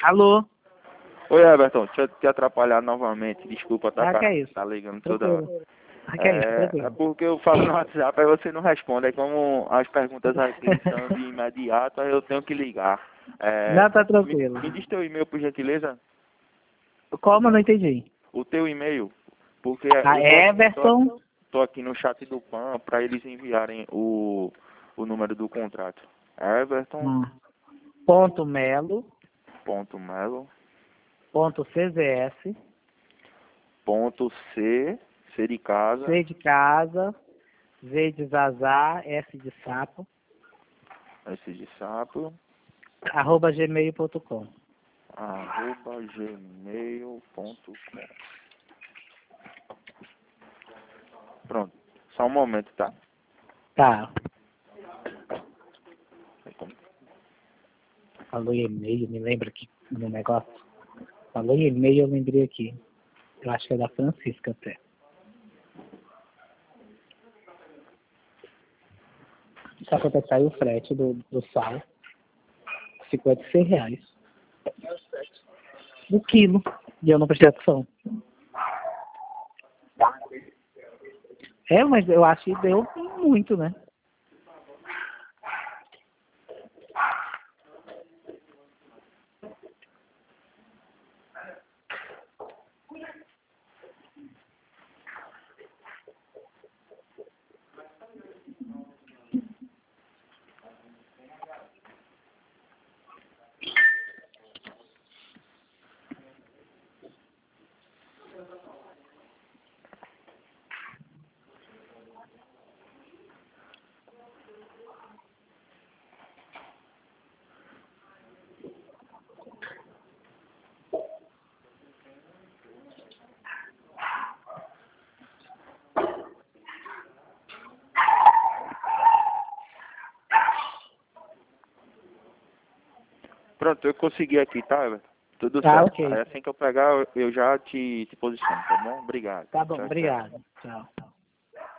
Alô? Oi, Everton, deixa eu te atrapalhar novamente. Desculpa, Que é isso? tá ligando toda hora. Tranquilo. Que é isso? É Tranquilo. porque eu falo no WhatsApp e você não responde. Aí como as perguntas aqui são de imediato, aí eu tenho que ligar. Não, tá tranquilo. Me diz teu e-mail, por gentileza. Como? Eu não entendi. O teu e-mail. Porque Everton. tô aqui no chat do PAN para eles enviarem o número do contrato. Everton. Ponto Melo. Ponto Melo. Ponto CZS. Ponto C de casa. C de casa. Z de Zazá. S de sapo. S de sapo. @gmail.com. @gmail.com. Pronto. Só um momento, tá? Tá. Falou em e-mail, me lembra aqui no negócio. Falou em e-mail, eu lembrei aqui. Eu acho que é da Francisca até. Sabe quanto é que saiu o frete do sal? Ficou de R$100. O quilo. E eu não prestei atenção. Mas eu acho que deu muito, né? Pronto, eu consegui aqui, tá, Everton? Tudo Tá, certo. ok. Aí assim que eu pegar, eu já te posiciono, tá bom? Obrigado. Tá bom, Tchau, tchau. obrigado. Tchau.